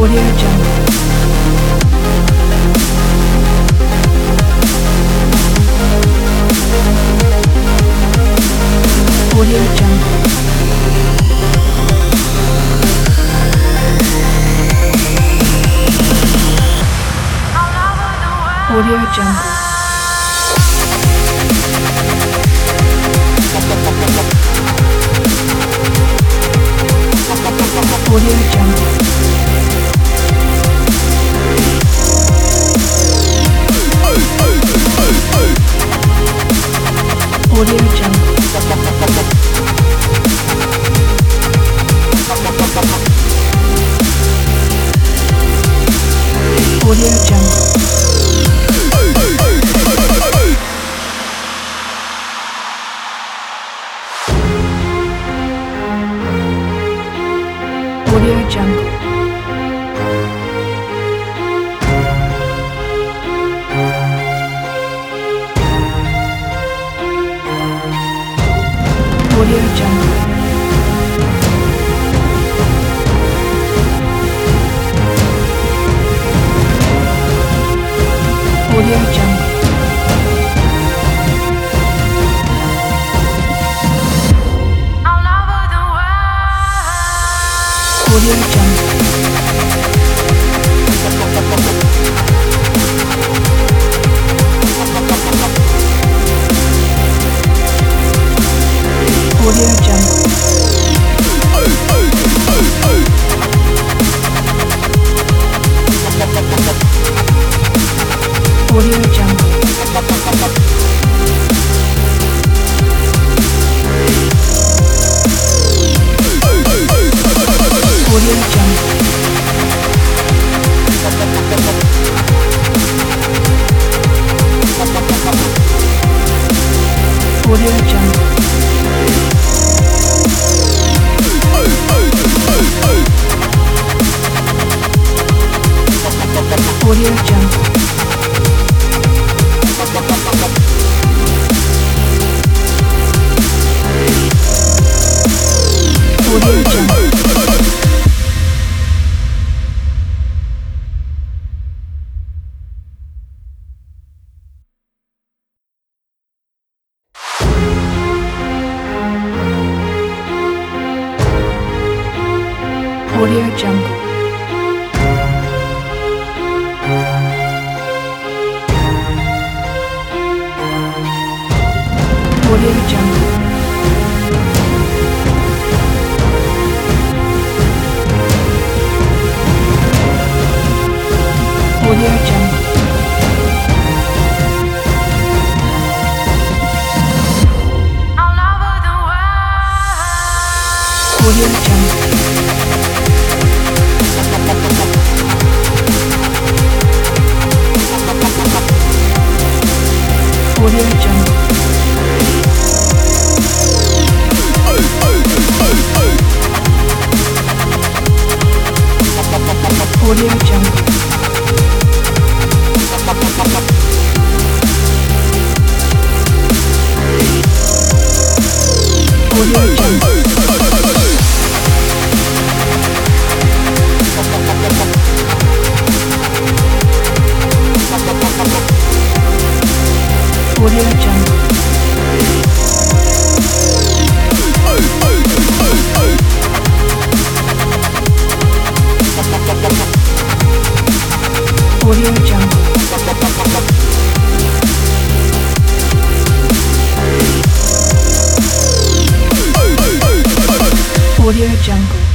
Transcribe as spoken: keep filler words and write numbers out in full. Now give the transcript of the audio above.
Audio Jungle. Audio Jungle. Audio Jungle. Audio Jungle. Audio Jungle. Audio Jungle. Audio Jungle. Audio Jungle. Audio Jungle. All over the world. Audio Jungle. Audio Jungle. Audio Jungle. Audio Jungle. Audio Jungle. Audio Jungle. Audio Jungle. Audio Jungle. Audio Jungle. Audio Jungle. All over the world. Audio Jungle. Audio Jungle. Audio Jungle. Audio Jungle. Audio Jungle. Audio Jungle. Audio Jungle.